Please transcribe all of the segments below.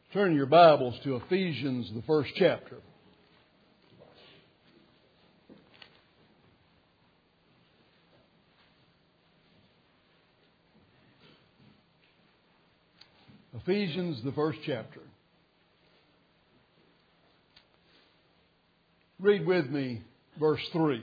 Turn your Bibles to Ephesians, the first chapter. Ephesians, the first chapter. Read with me verse 3.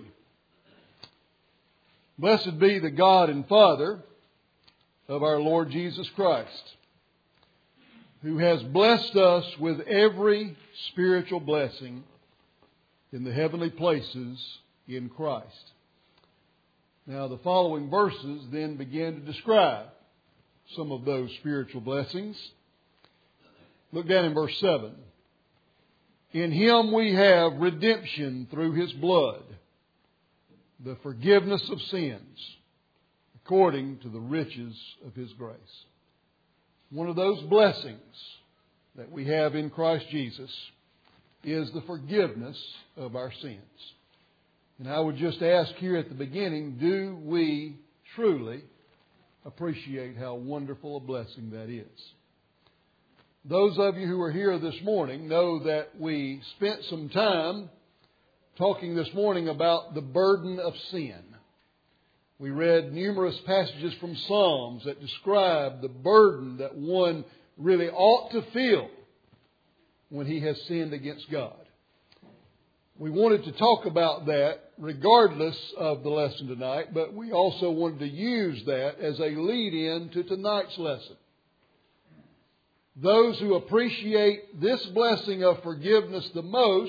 Blessed be the God and Father of our Lord Jesus Christ, who has blessed us with every spiritual blessing in the heavenly places in Christ. Now the following verses then begin to describe some of those spiritual blessings. Look down in verse 7. In Him we have redemption through His blood, the forgiveness of sins, according to the riches of His grace. One of those blessings that we have in Christ Jesus is the forgiveness of our sins. And I would just ask here at the beginning, do we truly appreciate how wonderful a blessing that is? Those of you who are here this morning know that we spent some time talking this morning about the burden of sin. We read numerous passages from Psalms that describe the burden that one really ought to feel when he has sinned against God. We wanted to talk about that regardless of the lesson tonight, but we also wanted to use that as a lead-in to tonight's lesson. Those who appreciate this blessing of forgiveness the most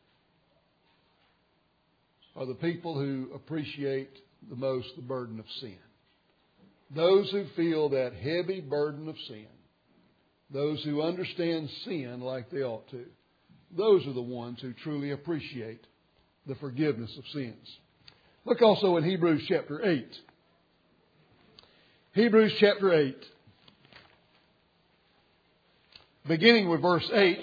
are the people who appreciate the most the burden of sin. Those who feel that heavy burden of sin, those who understand sin like they ought to, those are the ones who truly appreciate the forgiveness of sins. Look also in Hebrews chapter 8. Hebrews chapter 8. Beginning with verse 8.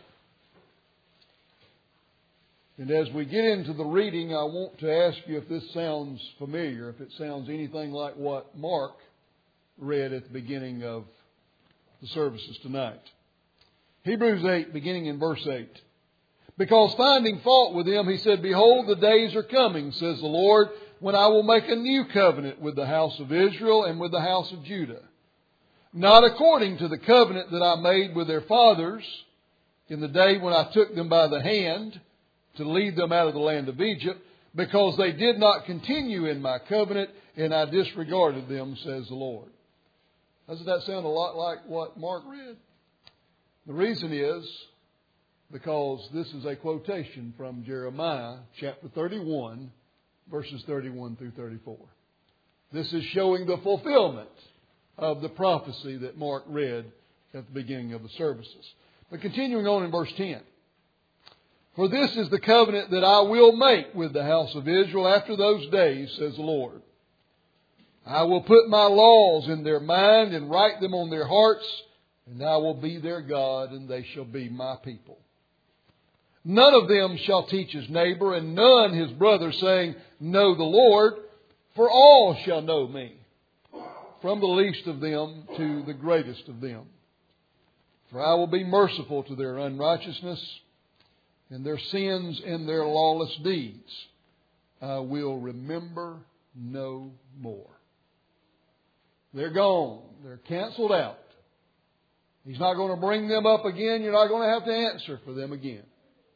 And as we get into the reading, I want to ask you if this sounds familiar, if it sounds anything like what Mark read at the beginning of the services tonight. Hebrews 8, beginning in verse 8. Because finding fault with them, he said, Behold, the days are coming, says the Lord, when I will make a new covenant with the house of Israel and with the house of Judah. Not according to the covenant that I made with their fathers in the day when I took them by the hand to lead them out of the land of Egypt, because they did not continue in my covenant, and I disregarded them, says the Lord. Doesn't that sound a lot like what Mark read? The reason is because this is a quotation from Jeremiah chapter 31, verses 31 through 34. This is showing the fulfillment of the prophecy that Mark read at the beginning of the services. But continuing on in verse 10. For this is the covenant that I will make with the house of Israel after those days, says the Lord. I will put my laws in their mind and write them on their hearts, and I will be their God, and they shall be my people. None of them shall teach his neighbor, and none his brother, saying, Know the Lord, for all shall know me, from the least of them to the greatest of them. For I will be merciful to their unrighteousness, and their sins and their lawless deeds I will remember no more. They're gone. They're canceled out. He's not going to bring them up again. You're not going to have to answer for them again.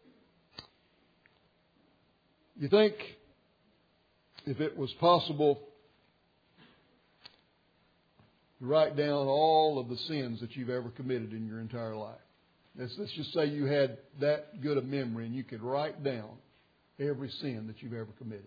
You think if it was possible to write down all of the sins that you've ever committed in your entire life? Let's just say you had that good a memory and you could write down every sin that you've ever committed.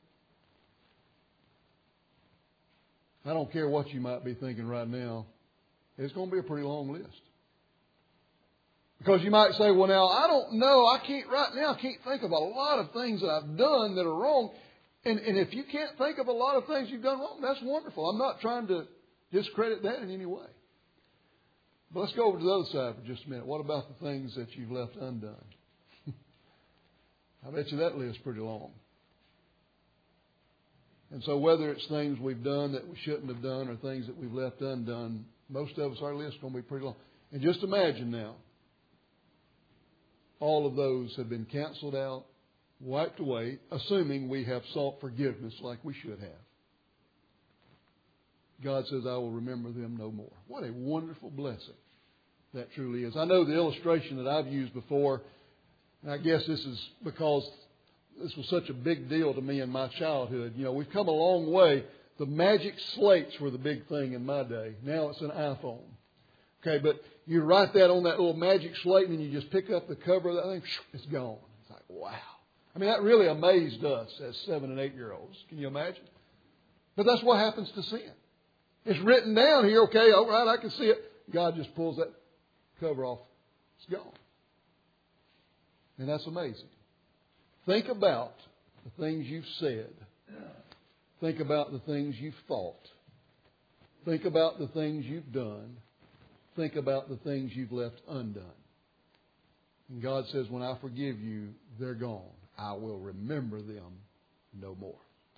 I don't care what you might be thinking right now. It's going to be a pretty long list. Because you might say, well, now, I don't know. I can't think of a lot of things that I've done that are wrong. And if you can't think of a lot of things you've done wrong, that's wonderful. I'm not trying to discredit that in any way. But let's go over to the other side for just a minute. What about the things that you've left undone? I bet you that list's pretty long. And so whether it's things we've done that we shouldn't have done or things that we've left undone, most of us, our list's going to be pretty long. And just imagine now, all of those have been canceled out, wiped away, assuming we have sought forgiveness like we should have. God says, I will remember them no more. What a wonderful blessing that truly is. I know the illustration that I've used before, and I guess this is because this was such a big deal to me in my childhood. You know, we've come a long way. The magic slates were the big thing in my day. Now it's an iPhone. Okay, but you write that on that little magic slate and then you just pick up the cover of that thing, it's gone. It's like, wow. I mean, that really amazed us as 7 and 8 year olds. Can you imagine? But that's what happens to sin. It's written down here, okay, all right, I can see it. God just pulls that cover off. It's gone. And that's amazing. Think about the things you've said. Think about the things you've thought. Think about the things you've done. Think about the things you've left undone. And God says, when I forgive you, they're gone. I will remember them no more.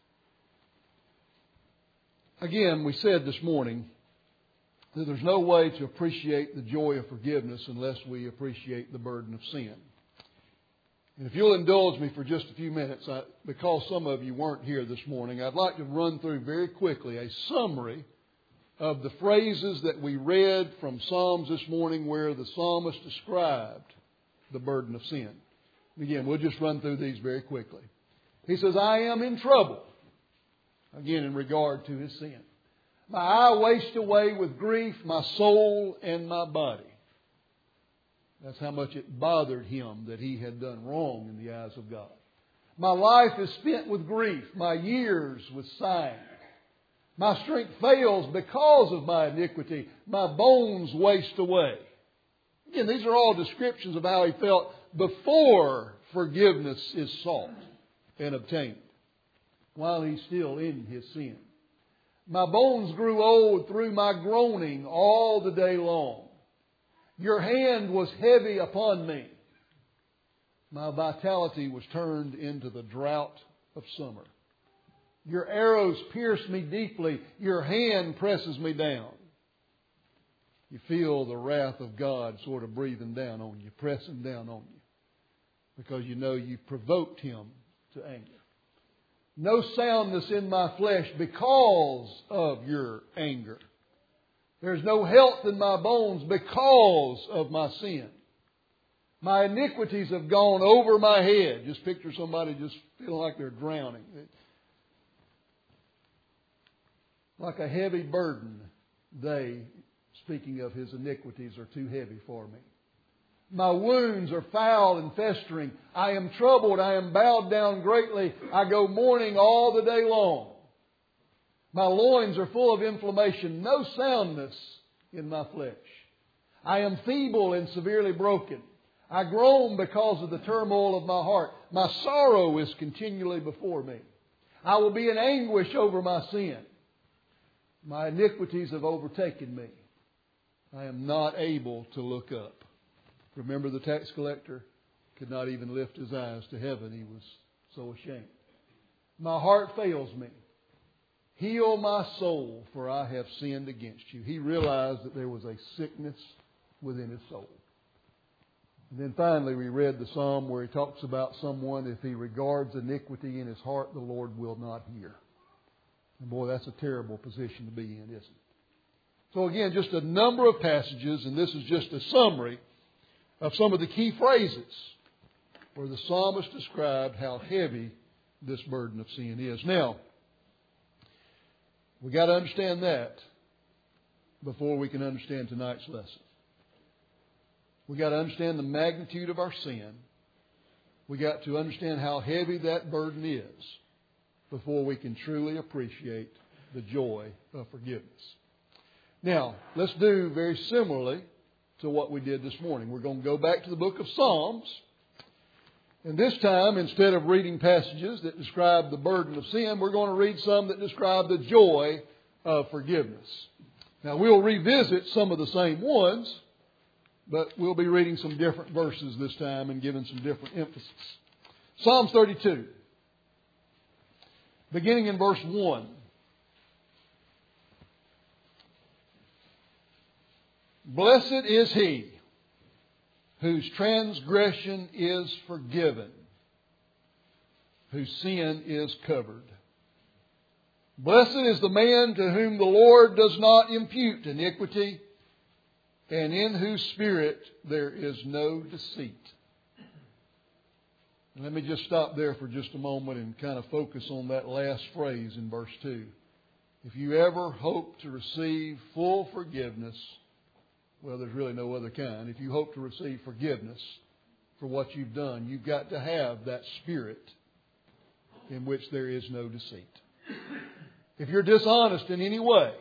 Again, we said this morning that there's no way to appreciate the joy of forgiveness unless we appreciate the burden of sin. And if you'll indulge me for just a few minutes, because some of you weren't here this morning, I'd like to run through very quickly a summary of the phrases that we read from Psalms this morning where the psalmist described the burden of sin. Again, we'll just run through these very quickly. He says, I am in trouble. Again, in regard to his sin. My eye wastes away with grief, my soul and my body. That's how much it bothered him that he had done wrong in the eyes of God. My life is spent with grief, my years with sighing. My strength fails because of my iniquity. My bones waste away. Again, these are all descriptions of how he felt before forgiveness is sought and obtained, while he's still in his sin. My bones grew old through my groaning all the day long. Your hand was heavy upon me. My vitality was turned into the drought of summer. Your arrows pierce me deeply. Your hand presses me down. You feel the wrath of God sort of breathing down on you, pressing down on you, because you know you provoked Him to anger. No soundness in my flesh because of your anger. There's no health in my bones because of my sin. My iniquities have gone over my head. Just picture somebody just feeling like they're drowning. Like a heavy burden, they, speaking of his iniquities, are too heavy for me. My wounds are foul and festering. I am troubled. I am bowed down greatly. I go mourning all the day long. My loins are full of inflammation. No soundness in my flesh. I am feeble and severely broken. I groan because of the turmoil of my heart. My sorrow is continually before me. I will be in anguish over my sin. My iniquities have overtaken me. I am not able to look up. Remember the tax collector could not even lift his eyes to heaven. He was so ashamed. My heart fails me. Heal my soul, for I have sinned against you. He realized that there was a sickness within his soul. And then finally we read the psalm where he talks about someone, if he regards iniquity in his heart, the Lord will not hear. And boy, that's a terrible position to be in, isn't it? So again, just a number of passages, and this is just a summary of some of the key phrases where the psalmist described how heavy this burden of sin is. Now, we've got to understand that before we can understand tonight's lesson. We've got to understand the magnitude of our sin. We've got to understand how heavy that burden is before we can truly appreciate the joy of forgiveness. Now, let's do very similarly to what we did this morning. We're going to go back to the book of Psalms. And this time, instead of reading passages that describe the burden of sin, we're going to read some that describe the joy of forgiveness. Now, we'll revisit some of the same ones, but we'll be reading some different verses this time and giving some different emphasis. Psalms 32, beginning in verse 1. Blessed is he whose transgression is forgiven, whose sin is covered. Blessed is the man to whom the Lord does not impute iniquity, and in whose spirit there is no deceit. And let me just stop there for just a moment and kind of focus on that last phrase in verse 2. If you ever hope to receive full forgiveness, well, there's really no other kind. If you hope to receive forgiveness for what you've done, you've got to have that spirit in which there is no deceit. If you're dishonest in any way,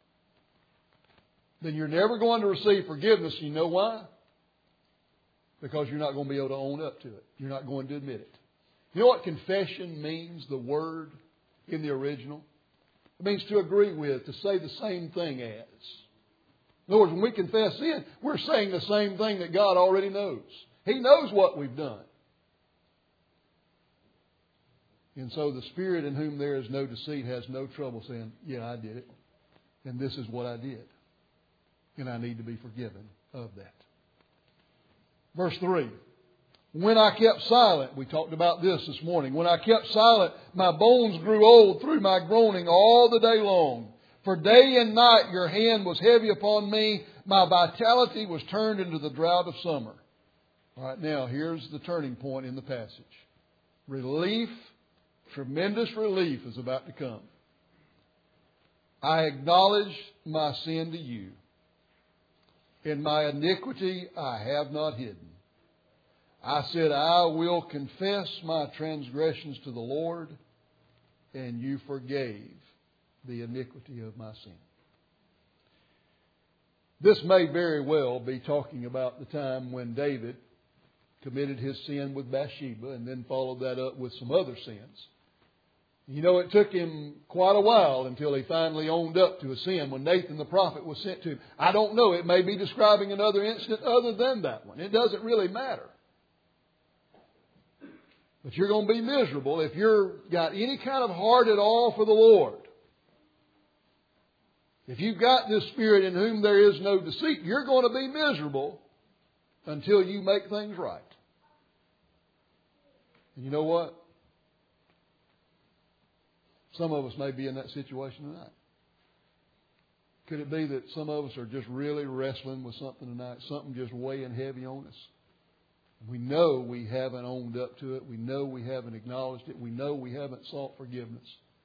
then you're never going to receive forgiveness. You know why? Because you're not going to be able to own up to it. You're not going to admit it. You know what confession means, the word in the original? It means to agree with, to say the same thing as. In other words, when we confess sin, we're saying the same thing that God already knows. He knows what we've done. And so the Spirit in whom there is no deceit has no trouble saying, yeah, I did it. And this is what I did. And I need to be forgiven of that. Verse 3. When I kept silent, we talked about this morning. When I kept silent, my bones grew old through my groaning all the day long. For day and night your hand was heavy upon me. My vitality was turned into the drought of summer. All right, now here's the turning point in the passage. Relief, tremendous relief is about to come. I acknowledge my sin to you. In my iniquity I have not hidden. I said, I will confess my transgressions to the Lord, and you forgave the iniquity of my sin. This may very well be talking about the time when David committed his sin with Bathsheba and then followed that up with some other sins. You know, it took him quite a while until he finally owned up to a sin when Nathan the prophet was sent to him. I don't know. It may be describing another incident other than that one. It doesn't really matter. But you're going to be miserable if you've got any kind of heart at all for the Lord. If you've got this Spirit in whom there is no deceit, you're going to be miserable until you make things right. And you know what? Some of us may be in that situation tonight. Could it be that some of us are just really wrestling with something tonight, something just weighing heavy on us? We know we haven't owned up to it. We know we haven't acknowledged it. We know we haven't sought forgiveness.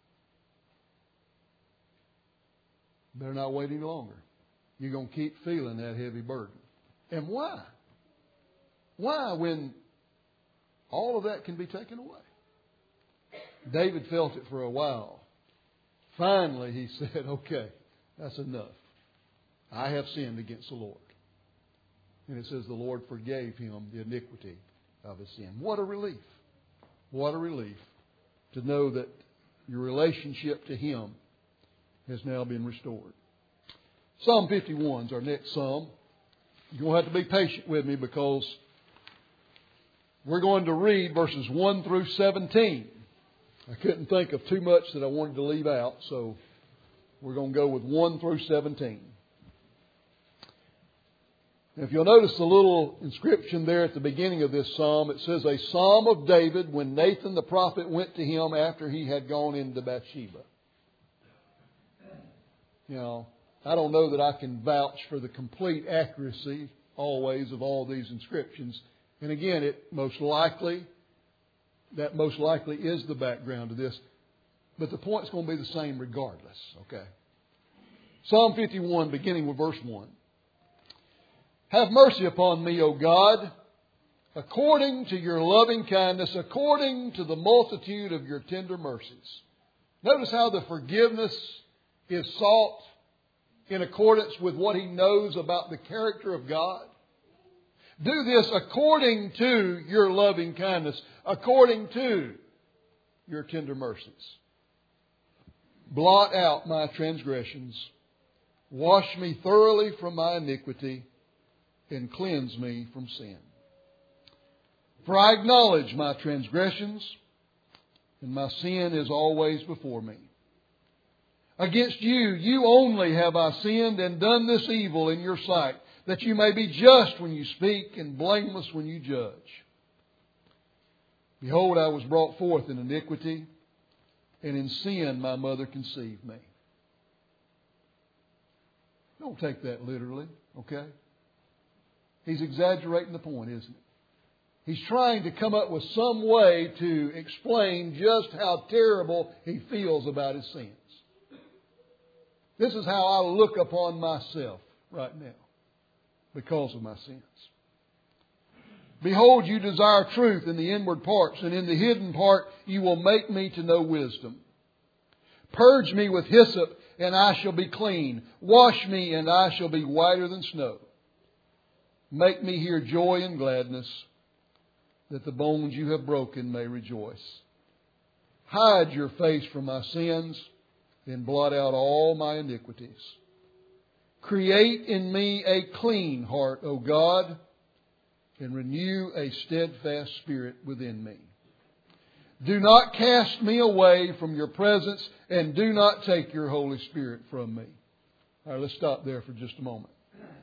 Better not wait any longer. You're going to keep feeling that heavy burden. And why? Why when all of that can be taken away? David felt it for a while. Finally, he said, okay, that's enough. I have sinned against the Lord. And it says the Lord forgave him the iniquity of his sin. What a relief. What a relief to know that your relationship to Him has now been restored. Psalm 51 is our next psalm. You're going to have to be patient with me because we're going to read verses 1 through 17. I couldn't think of too much that I wanted to leave out, so we're going to go with 1 through 17. If you'll notice the little inscription there at the beginning of this psalm, it says, a psalm of David when Nathan the prophet went to him after he had gone into Bathsheba. You know, I don't know that I can vouch for the complete accuracy always of all these inscriptions. And again, that most likely is the background to this. But the point's going to be the same regardless. Okay. Psalm 51, beginning with verse 1. Have mercy upon me, O God, according to your loving kindness, according to the multitude of your tender mercies. Notice how the forgiveness is sought in accordance with what he knows about the character of God. Do this according to your loving kindness, according to your tender mercies. Blot out my transgressions. Wash me thoroughly from my iniquity and cleanse me from sin. For I acknowledge my transgressions, and my sin is always before me. Against you, you only have I sinned and done this evil in your sight, that you may be just when you speak and blameless when you judge. Behold, I was brought forth in iniquity, and in sin my mother conceived me. Don't take that literally, okay? He's exaggerating the point, isn't it? He's trying to come up with some way to explain just how terrible he feels about his sins. This is how I look upon myself right now because of my sins. Behold, you desire truth in the inward parts, and in the hidden part you will make me to know wisdom. Purge me with hyssop, and I shall be clean. Wash me, and I shall be whiter than snow. Make me hear joy and gladness, that the bones you have broken may rejoice. Hide your face from my sins, and blot out all my iniquities. Create in me a clean heart, O God, and renew a steadfast spirit within me. Do not cast me away from your presence, and do not take your Holy Spirit from me. All right, let's stop there for just a moment.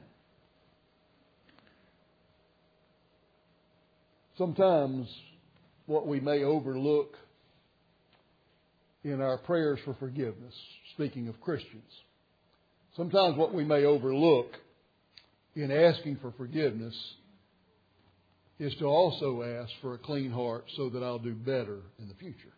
Sometimes what we may overlook in our prayers for forgiveness, speaking of Christians, sometimes what we may overlook in asking for forgiveness is to also ask for a clean heart so that I'll do better in the future.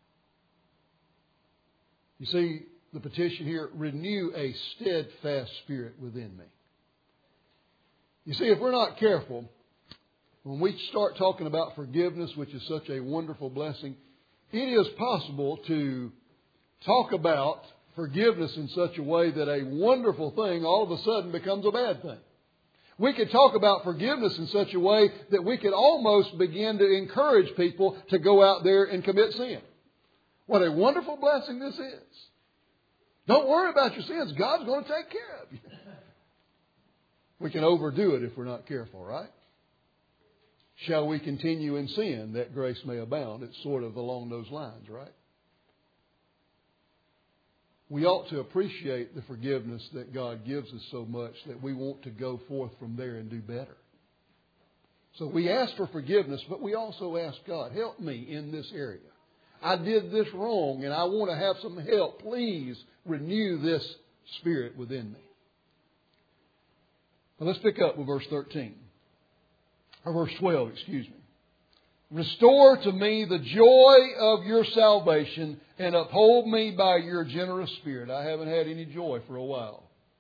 You see, the petition here, renew a steadfast spirit within me. You see, if we're not careful, when we start talking about forgiveness, which is such a wonderful blessing, it is possible to talk about forgiveness in such a way that a wonderful thing all of a sudden becomes a bad thing. We could talk about forgiveness in such a way that we could almost begin to encourage people to go out there and commit sin. What a wonderful blessing this is. Don't worry about your sins. God's going to take care of you. We can overdo it if we're not careful, right? Shall we continue in sin that grace may abound? It's sort of along those lines, right? We ought to appreciate the forgiveness that God gives us so much that we want to go forth from there and do better. So we ask for forgiveness, but we also ask God, help me in this area. I did this wrong and I want to have some help. Please renew this spirit within me. Now let's pick up with verse 13. Or verse 12, excuse me. Restore to me the joy of your salvation and uphold me by your generous spirit. I haven't had any joy for a while.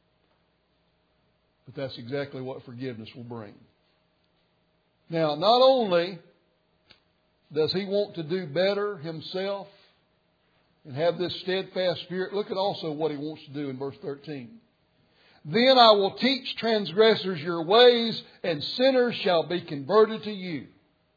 But that's exactly what forgiveness will bring. Now, not only does he want to do better himself and have this steadfast spirit, look at also what he wants to do in verse 13. Then I will teach transgressors your ways, and sinners shall be converted to you.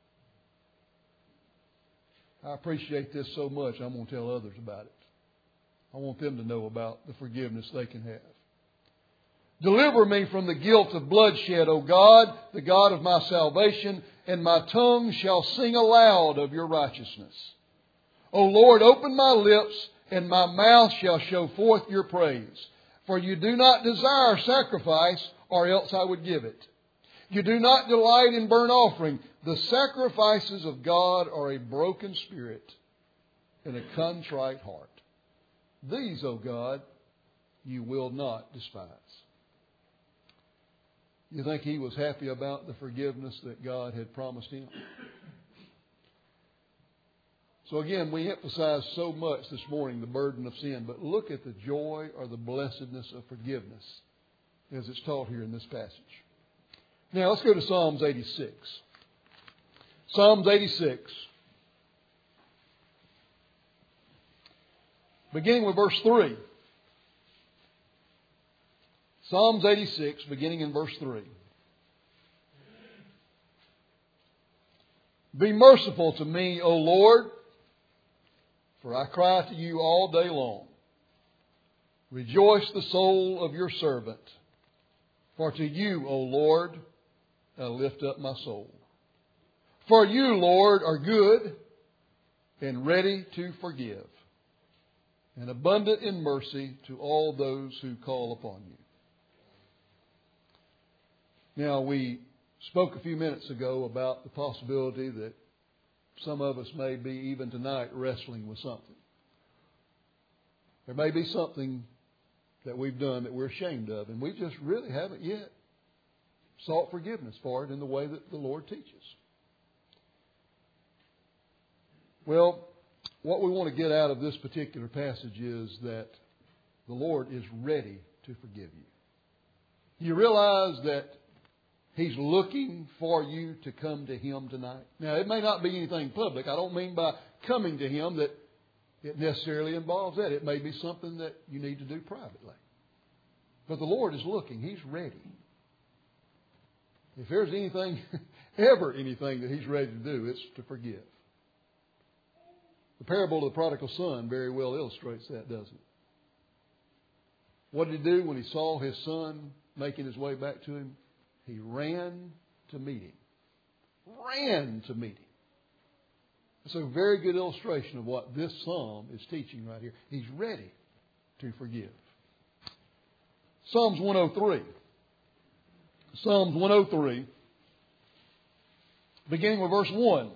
I appreciate this so much, I'm going to tell others about it. I want them to know about the forgiveness they can have. Deliver me from the guilt of bloodshed, O God, the God of my salvation, and my tongue shall sing aloud of your righteousness. O Lord, open my lips, and my mouth shall show forth your praise. For you do not desire sacrifice, or else I would give it. You do not delight in burnt offering. The sacrifices of God are a broken spirit and a contrite heart. These, O God, you will not despise. You think he was happy about the forgiveness that God had promised him? So again, we emphasize so much this morning the burden of sin, but look at the joy or the blessedness of forgiveness as it's taught here in this passage. Now let's go to Psalms 86. Psalms 86. Beginning with verse 3. Psalms 86, beginning in verse 3. Be merciful to me, O Lord, for I cry to you all day long. Rejoice the soul of your servant, for to you, O Lord, I lift up my soul. For you, Lord, are good and ready to forgive, and abundant in mercy to all those who call upon you. Now, we spoke a few minutes ago about the possibility that some of us may be, even tonight, wrestling with something. There may be something that we've done that we're ashamed of, and we just really haven't yet sought forgiveness for it in the way that the Lord teaches. Well, what we want to get out of this particular passage is that the Lord is ready to forgive you. You realize that He's looking for you to come to Him tonight. Now, it may not be anything public. I don't mean by coming to Him that it necessarily involves that. It may be something that you need to do privately. But the Lord is looking. He's ready. If there's anything, ever anything that He's ready to do, it's to forgive. The parable of the prodigal son very well illustrates that, doesn't it? What did He do when He saw his son making his way back to him? He ran to meet him. Ran to meet him. It's a very good illustration of what this psalm is teaching right here. He's ready to forgive. Psalms 103. Psalms 103, beginning with verse 1.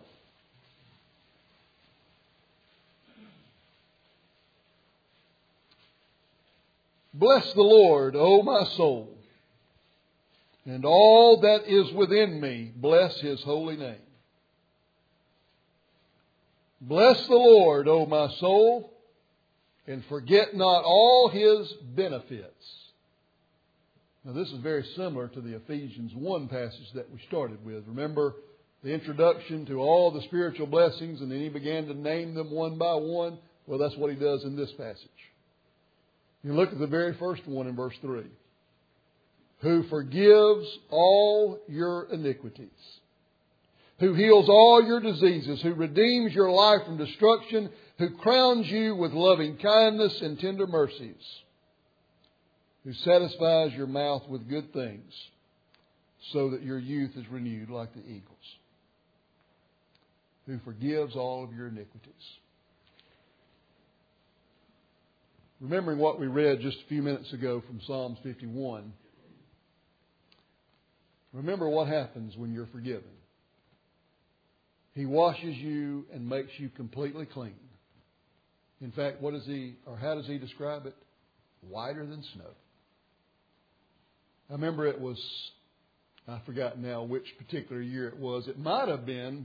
Bless the Lord, O my soul, and all that is within me, bless His holy name. Bless the Lord, O my soul, and forget not all His benefits. Now, this is very similar to the Ephesians 1 passage that we started with. Remember the introduction to all the spiritual blessings, and then he began to name them one by one? Well, that's what he does in this passage. You look at the very first one in verse 3. Who forgives all your iniquities, who heals all your diseases, who redeems your life from destruction, who crowns you with loving kindness and tender mercies, who satisfies your mouth with good things, so that your youth is renewed like the eagles, who forgives all of your iniquities. Remembering what we read just a few minutes ago from Psalms 51, remember what happens when you're forgiven. He washes you and makes you completely clean. In fact, how does He describe it? Whiter than snow. I remember I forgot now which particular year it was. It might have been,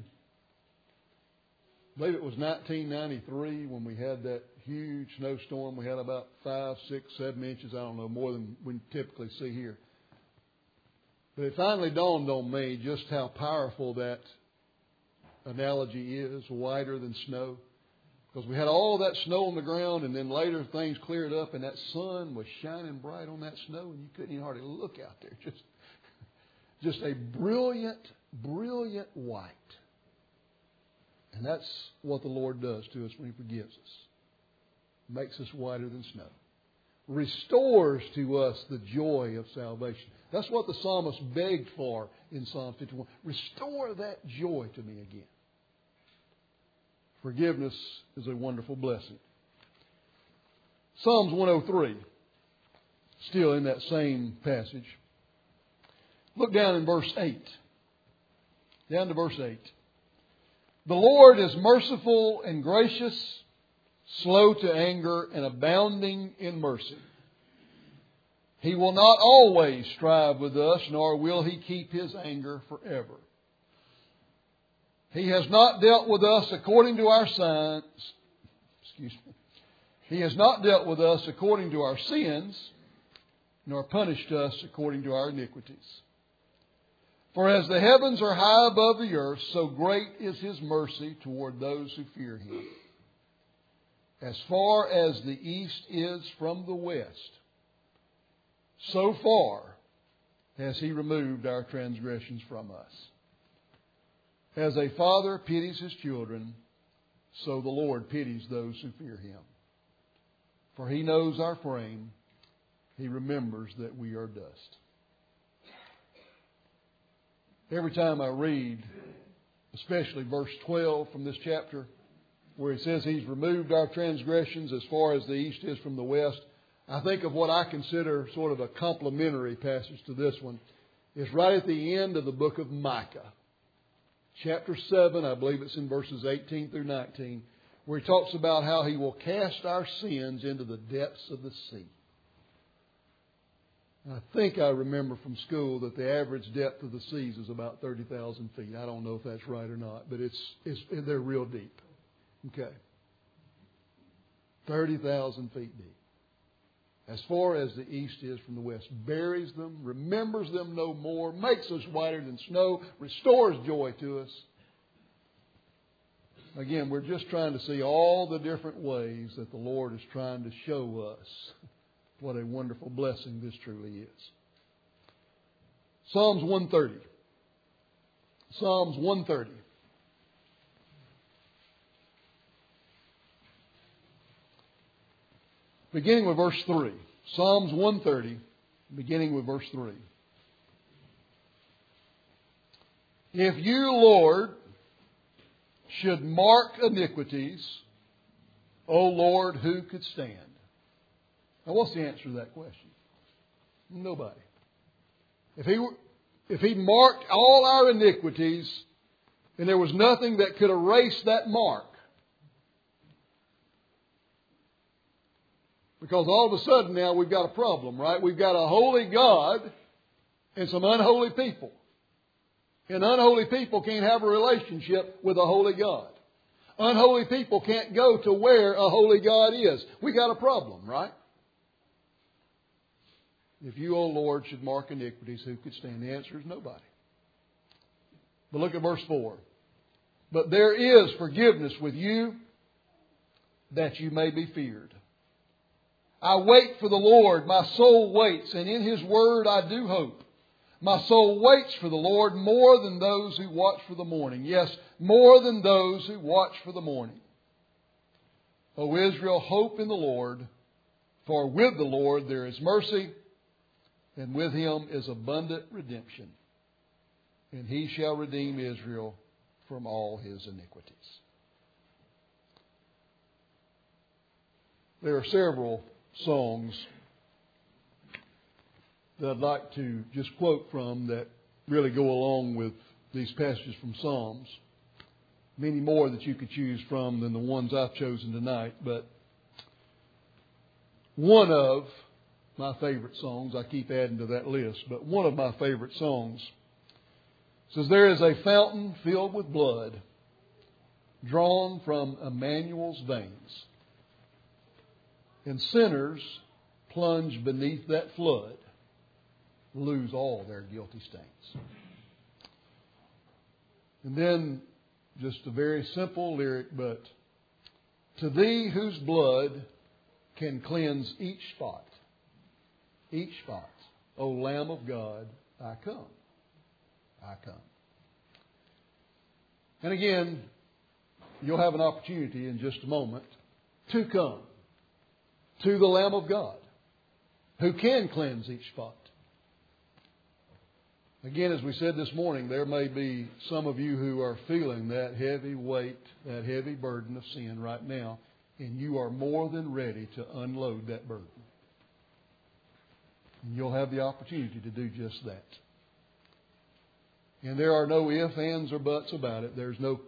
I believe it was 1993 when we had that huge snowstorm. We had about 5, 6, 7 inches, I don't know, more than we typically see here. But it finally dawned on me just how powerful that analogy is, whiter than snow. Because we had all that snow on the ground, and then later things cleared up, and that sun was shining bright on that snow, and you couldn't even hardly look out there. Just a brilliant, brilliant white. And that's what the Lord does to us when He forgives us. Makes us whiter than snow. Restores to us the joy of salvation. That's what the psalmist begged for in Psalm 51. Restore that joy to me again. Forgiveness is a wonderful blessing. Psalms 103, still in that same passage. Look down in verse 8. Down to verse 8. The Lord is merciful and gracious, slow to anger, and abounding in mercy. He will not always strive with us, nor will He keep His anger forever. He has not dealt with us according to our sins. He has not dealt with us according to our sins, nor punished us according to our iniquities. For as the heavens are high above the earth, so great is His mercy toward those who fear Him. As far as the east is from the west, so far has He removed our transgressions from us. As a father pities his children, so the Lord pities those who fear Him. For He knows our frame. He remembers that we are dust. Every time I read, especially verse 12 from this chapter, where it says He's removed our transgressions as far as the east is from the west, I think of what I consider sort of a complementary passage to this one. is right at the end of the book of Micah. Chapter 7, I believe it's in verses 18 through 19, where he talks about how He will cast our sins into the depths of the sea. And I think I remember from school that the average depth of the seas is about 30,000 feet. I don't know if that's right or not, but they're real deep. Okay. 30,000 feet deep. As far as the east is from the west, buries them, remembers them no more, makes us whiter than snow, restores joy to us. Again, we're just trying to see all the different ways that the Lord is trying to show us what a wonderful blessing this truly is. Psalms 130. Psalms 130. Beginning with verse 3. Psalms 130, beginning with verse 3. If you, Lord, should mark iniquities, O Lord, who could stand? Now, what's the answer to that question? Nobody. If He marked all our iniquities, and there was nothing that could erase that mark, because all of a sudden now we've got a problem, right? We've got a holy God and some unholy people. And unholy people can't have a relationship with a holy God. Unholy people can't go to where a holy God is. We got a problem, right? If you, O Lord, should mark iniquities, who could stand? The answer is nobody. But look at verse 4. But there is forgiveness with you, that you may be feared. I wait for the Lord, my soul waits, and in His word I do hope. My soul waits for the Lord more than those who watch for the morning. Yes, more than those who watch for the morning. O Israel, hope in the Lord, for with the Lord there is mercy, and with Him is abundant redemption. And He shall redeem Israel from all his iniquities. There are several songs that I'd like to just quote from that really go along with these passages from Psalms. Many more that you could choose from than the ones I've chosen tonight. But one of my favorite songs, I keep adding to that list, but one of my favorite songs says, there is a fountain filled with blood drawn from Emmanuel's veins, and sinners plunged beneath that flood lose all their guilty stains. And then just a very simple lyric, but to Thee whose blood can cleanse each spot, O Lamb of God, I come. I come. And again, you'll have an opportunity in just a moment to come to the Lamb of God who can cleanse each spot. Again, as we said this morning, there may be some of you who are feeling that heavy weight, that heavy burden of sin right now, and you are more than ready to unload that burden. And you'll have the opportunity to do just that. And there are no ifs, ands, or buts about it. There's no,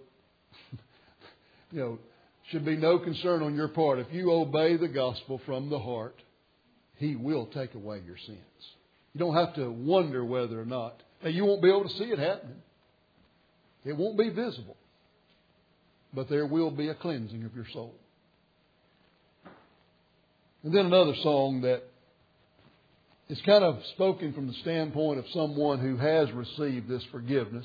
should be no concern on your part. If you obey the gospel from the heart, He will take away your sins. You don't have to wonder whether or not. Now, you won't be able to see it happening. It won't be visible. But there will be a cleansing of your soul. And then another song that is kind of spoken from the standpoint of someone who has received this forgiveness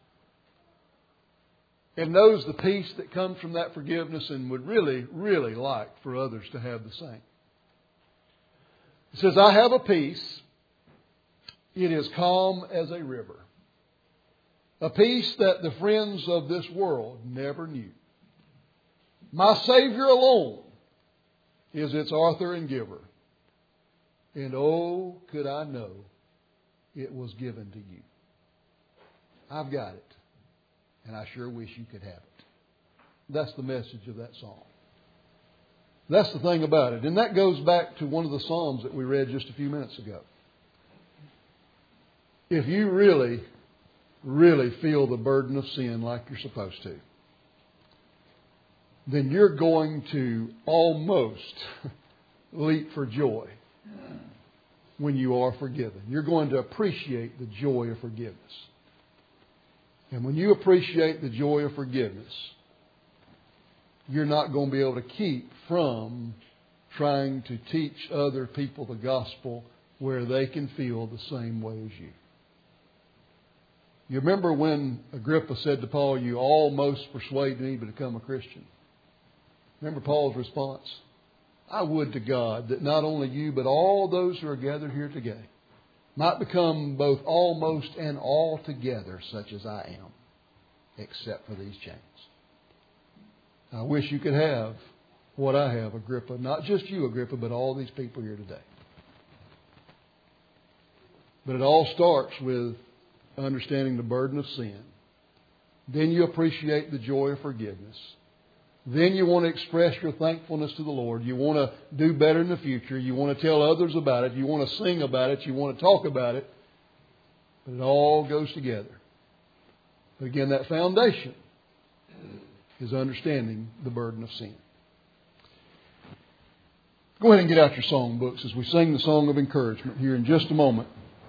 and knows the peace that comes from that forgiveness and would really, really like for others to have the same. It says, I have a peace. It is calm as a river. A peace that the friends of this world never knew. My Savior alone is its author and giver. And oh, could I know it was given to you. I've got it. And I sure wish you could have it. That's the message of that song. That's the thing about it. And that goes back to one of the Psalms that we read just a few minutes ago. if you really, really feel the burden of sin like you're supposed to, then you're going to almost leap for joy when you are forgiven. You're going to appreciate the joy of forgiveness. And when you appreciate the joy of forgiveness, you're not going to be able to keep from trying to teach other people the gospel where they can feel the same way as you. You remember when Agrippa said to Paul, "You almost persuaded me to become a Christian." Remember Paul's response? "I would to God that not only you, but all those who are gathered here today might become both almost and altogether such as I am, except for these chains." I wish you could have what I have, Agrippa. Not just you, Agrippa, but all these people here today. But it all starts with understanding the burden of sin. Then you appreciate the joy of forgiveness. Then you want to express your thankfulness to the Lord. You want to do better in the future. You want to tell others about it. You want to sing about it. You want to talk about it. But it all goes together. But again, that foundation is understanding the burden of sin. Go ahead and get out your song books as we sing the song of encouragement here in just a moment.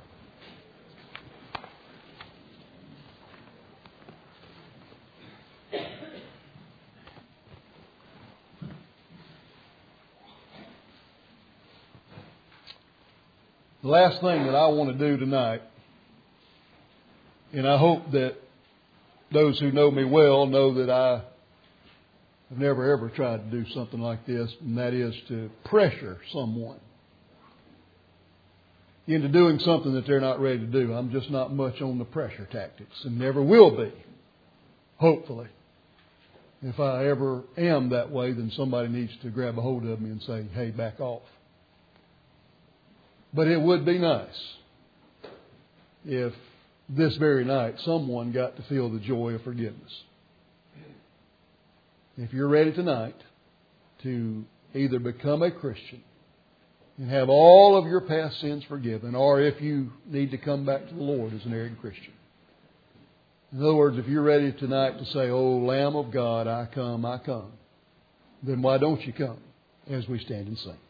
The last thing that I want to do tonight, and I hope that those who know me well know that I have never ever tried to do something like this, and that is to pressure someone into doing something that they're not ready to do. I'm just not much on the pressure tactics and never will be, hopefully. If I ever am that way, then somebody needs to grab a hold of me and say, "Hey, back off." But it would be nice if this very night someone got to feel the joy of forgiveness. If you're ready tonight to either become a Christian and have all of your past sins forgiven, or if you need to come back to the Lord as an erring Christian. In other words, if you're ready tonight to say, "Oh, Lamb of God, I come," then why don't you come as we stand and sing?